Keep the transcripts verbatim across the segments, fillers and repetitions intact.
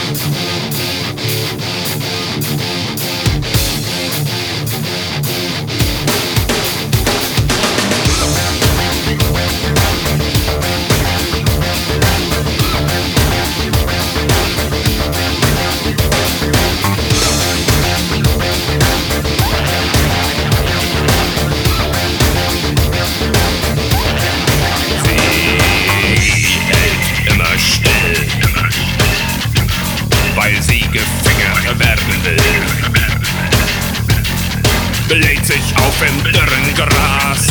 Legt sich auf im dürren Gras.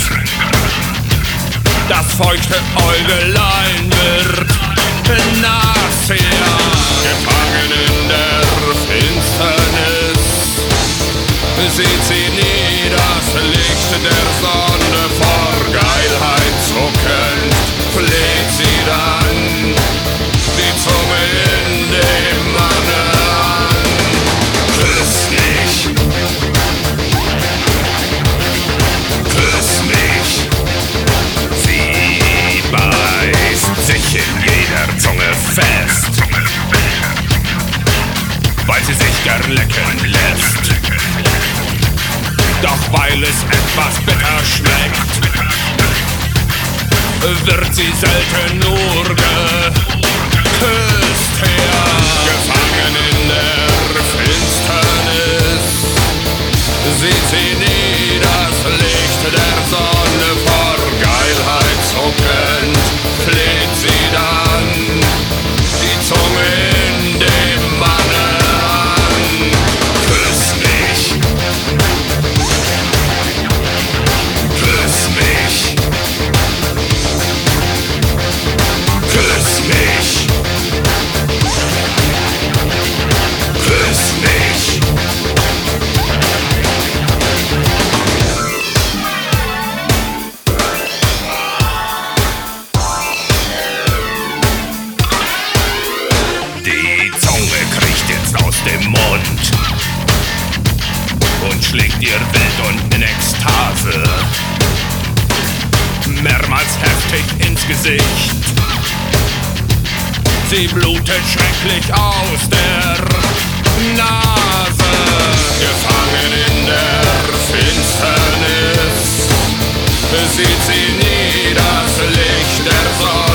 Das feuchte Äugelein wird nass, ja, gefangen in der Finsternis. Sieht sie nie das Licht der Sonne, vor Geilheit zuckend fleht sie dann die Zunge in dem Manne an. Küss mich, küss mich. Sie beißt sich in jeder Zunge fest, weil sie sich gern lecken lässt. Doch weil es etwas bitter schmeckt, wird sie selten nur geküsst, ja. Gefangen in der Finsternis sieht sie nie das Licht der Sonne, vor Geilheit zuckend fleht sie dann die Zunge in dem Manne an. Küss mich, küss mich, küss mich, küss mich. Die Zunge kriecht jetzt aus dem Mund und schlägt ihr wild und in Ekstase mehrmals heftig ins Gesicht. Sie blutet schrecklich aus der Nase, gefangen in der Finsternis sieht sie nie das Licht der Sonne.